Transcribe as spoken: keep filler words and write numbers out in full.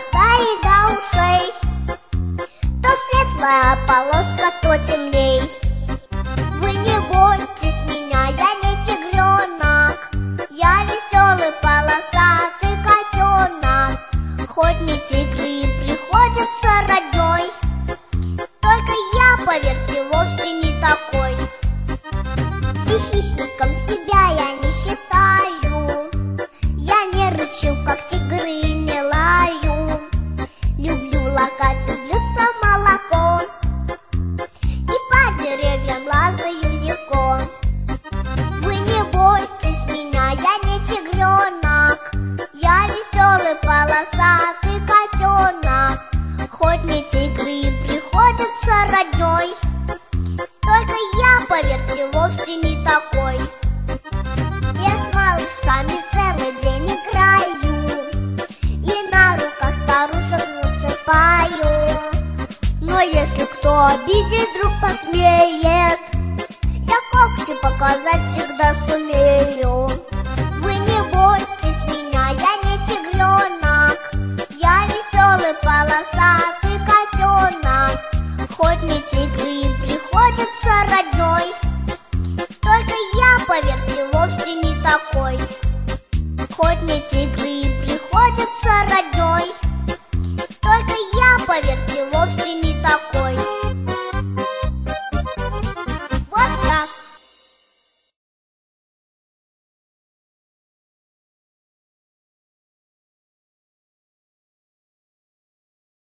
хвоста и до ушей. То светлая полоска, то темней. Вы не бойтесь меня, я не тигренок, я веселый полосатый котенок. Хоть не тигры и приходится родней, только я, поверьте, вовсе не такой. И хищником себя я не считаю, я не рычу, как тигры, и не лаю. Люблю лакать, люблю молоко, и по деревьям лазаю легко. Вы не бойтесь меня, я не тигренок, я веселый полосатый котенок. Хоть не тигры и приходится родней, только я, поверьте, вовсе не такой. Я с малышами целый день играю и на руках старушек засыпаю. Но если кто обидеть вдруг посмеет, я когти показать всегда сумею.